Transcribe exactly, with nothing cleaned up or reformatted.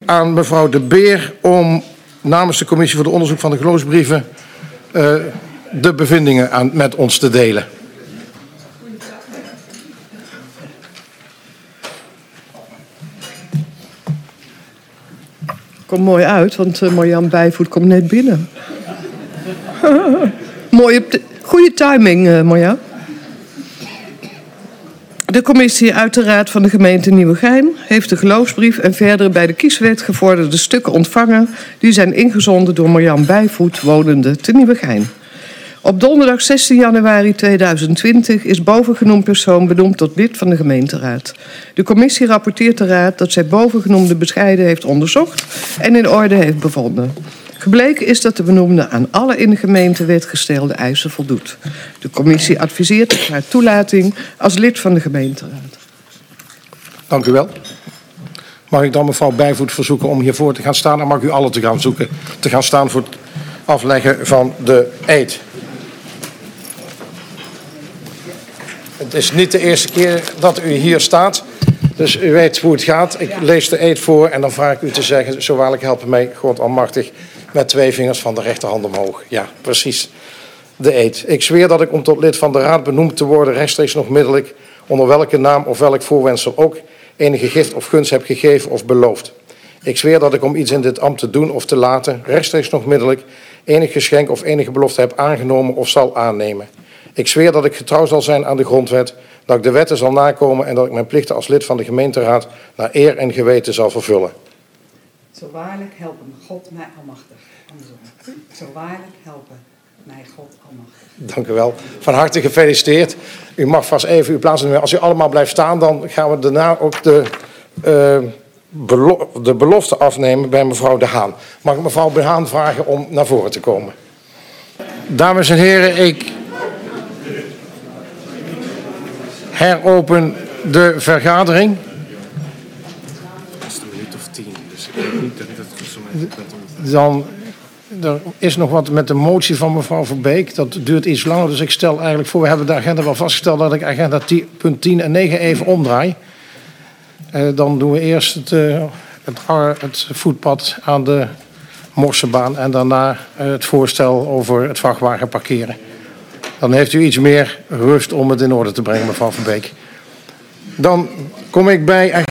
aan mevrouw De Beer om namens de Commissie voor de Onderzoek van de Geloofsbrieven uh, de bevindingen aan, met ons te delen. Komt mooi uit, want uh, Marjan Bijvoet komt net binnen. Mooie, goede timing, uh, Marjan. De commissie uit de Raad van de gemeente Nieuwegein heeft de geloofsbrief en verdere bij de kieswet gevorderde stukken ontvangen die zijn ingezonden door Marjan Bijvoet, wonende te Nieuwegein. Op donderdag zestien januari tweeduizend twintig is bovengenoemd persoon benoemd tot lid van de gemeenteraad. De commissie rapporteert de raad dat zij bovengenoemde bescheiden heeft onderzocht en in orde heeft bevonden. Gebleken is dat de benoemde aan alle in de gemeentewet gestelde eisen voldoet. De commissie adviseert haar toelating als lid van de gemeenteraad. Dank u wel. Mag ik dan mevrouw Bijvoet verzoeken om hiervoor te gaan staan en mag u allen te gaan, zoeken, te gaan staan voor het afleggen van de eed. Het is niet de eerste keer dat u hier staat, dus u weet hoe het gaat. Ik lees de eed voor en dan vraag ik u te zeggen, zo waarlijk helpen mij God almachtig, met twee vingers van de rechterhand omhoog. Ja, precies. De eed. Ik zweer dat ik om tot lid van de raad benoemd te worden rechtstreeks nog middelijk, onder welke naam of welk voorwendsel ook, enige gift of gunst heb gegeven of beloofd. Ik zweer dat ik om iets in dit ambt te doen of te laten, rechtstreeks nog middelijk, enig geschenk of enige belofte heb aangenomen of zal aannemen. Ik zweer dat ik getrouw zal zijn aan de grondwet, dat ik de wetten zal nakomen en dat ik mijn plichten als lid van de gemeenteraad naar eer en geweten zal vervullen. Zo waarlijk helpen me God mij almachtig. Andersom. Zo waarlijk helpen mij God almachtig. Dank u wel. Van harte gefeliciteerd. U mag vast even uw plaats nemen. Als u allemaal blijft staan, dan gaan we daarna ook de, uh, belo de belofte afnemen bij mevrouw De Haan. Mag ik mevrouw De Haan vragen om naar voren te komen? Dames en heren, ik heropen de vergadering. Dan, er is nog wat met de motie van mevrouw Verbeek. Dat duurt iets langer, dus ik stel eigenlijk voor... We hebben de agenda wel vastgesteld dat ik agenda punt tien en negen even omdraai. Uh, dan doen we eerst het, uh, het, het voetpad aan de Morsenbaan... en daarna uh, het voorstel over het vrachtwagen parkeren. Dan heeft u iets meer rust om het in orde te brengen, mevrouw Verbeek. Dan kom ik bij...